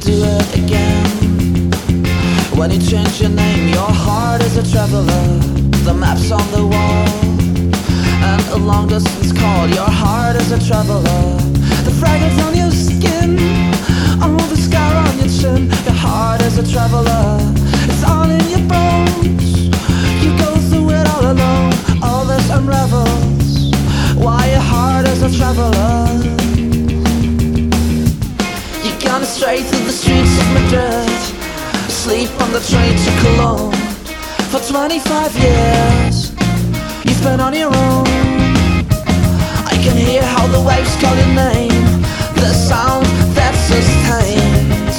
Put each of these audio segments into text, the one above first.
do it again. When you change your name, your heart is a traveler. The map's on the wall, and a long distance call. Your heart is a traveler. The fragrance on your skin, all the scar on your chin. Your heart is a traveler. It's all in your bones. You go through it all alone. All this unravels. Why your heart is a traveler. You're gonna stray through the streets of Madrid, sleep on the train to Cologne. For 25 years you've been on your own. I can hear how the waves call your name, the sound that sustains.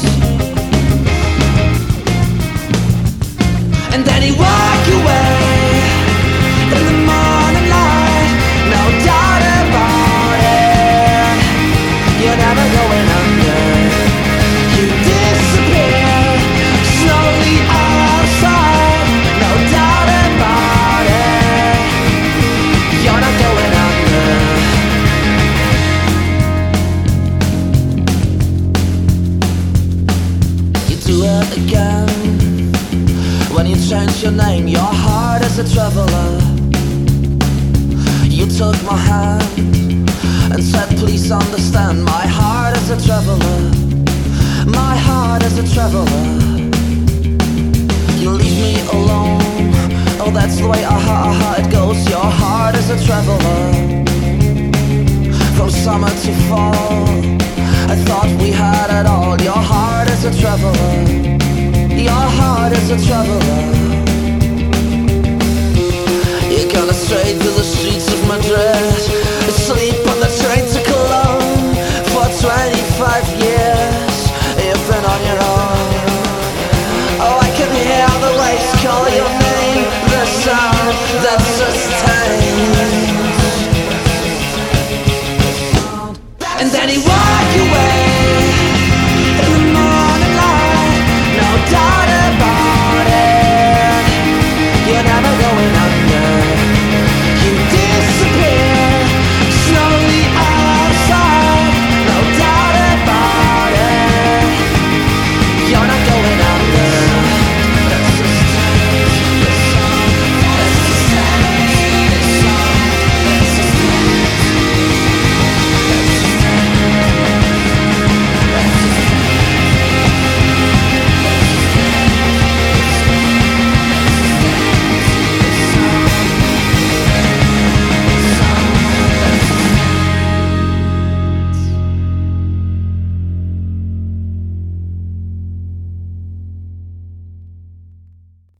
And then he walk away in the morning light. No doubt about it, you're never going under. You disappear slowly outside. No doubt about it, you're not going under. You do it again. When you change your name, your heart is a traveler. You took my hand and said, please understand, my heart is a traveler. My heart is a traveler. You leave me alone. Oh, that's the way it goes. Your heart is a traveler. From summer to fall, I thought we had it all. Your heart is a traveler. Your heart is a traveler. You're gonna stray through the streets of Madrid,